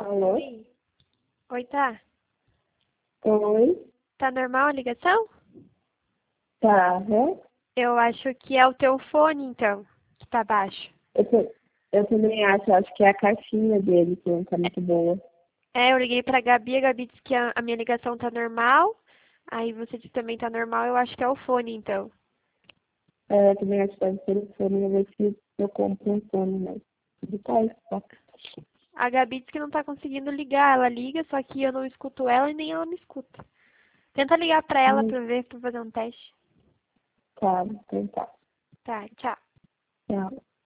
Alô? Oi. Oi, tá? Oi? Tá normal a ligação? Tá, né? Eu acho que é o teu fone, então, que tá baixo. Eu também acho que é a caixinha dele que não tá muito boa. Eu liguei pra Gabi, a Gabi disse que a minha ligação tá normal. Aí você disse que também tá normal, eu acho que é o fone, então. Eu também acho que deve ser o fone, eu vou ver se eu compro um fone, mas tudo tá isso, tá? A Gabi disse que não tá conseguindo ligar. Ela liga, só que eu não escuto ela e nem ela me escuta. Tenta ligar pra ela Hum, pra ver, pra fazer um teste. tá, então tá. Tá, tchau. Tchau.